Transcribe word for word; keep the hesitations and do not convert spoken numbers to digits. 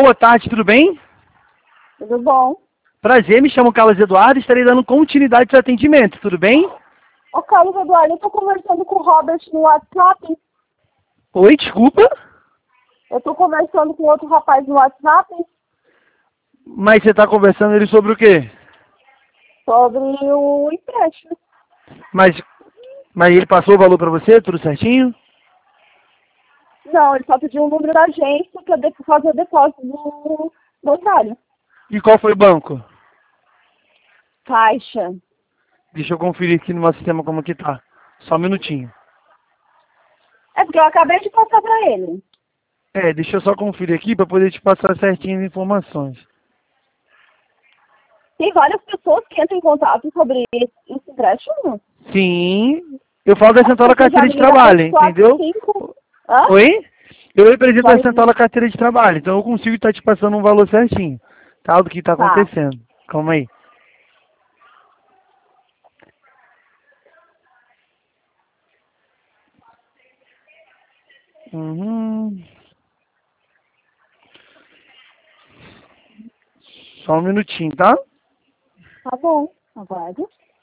boa tarde, tudo bem? Tudo bom? Prazer, me chamo Carlos Eduardo e estarei dando continuidade ao seu atendimento, tudo bem? Ô, Carlos Eduardo, eu tô conversando com o Robert no WhatsApp. Oi, desculpa, Eu tô conversando com outro rapaz no WhatsApp mas você está conversando ele sobre o quê? sobre o empréstimo. Mas, mas ele passou o valor para você, tudo certinho? Não, ele só pediu o número da agência pra de- fazer o depósito do bancário. E qual foi o banco? Caixa. Deixa eu conferir aqui no meu sistema como que tá. Só um minutinho. É porque eu acabei de passar pra ele. É, deixa eu só conferir aqui para poder te passar certinho as informações. Tem várias pessoas que entram em contato sobre esse esse empréstimo. Sim, eu falo da Central da Você já Carteira me de liga Trabalho, três, quatro, entendeu? cinco. Hã? Oi? Eu represento Já a me Central da Carteira de Trabalho, então eu consigo estar te passando um valor certinho, tá? Do que está Tá. acontecendo. Calma aí. Uhum. Só um minutinho, tá? Tá bom. Aguarde.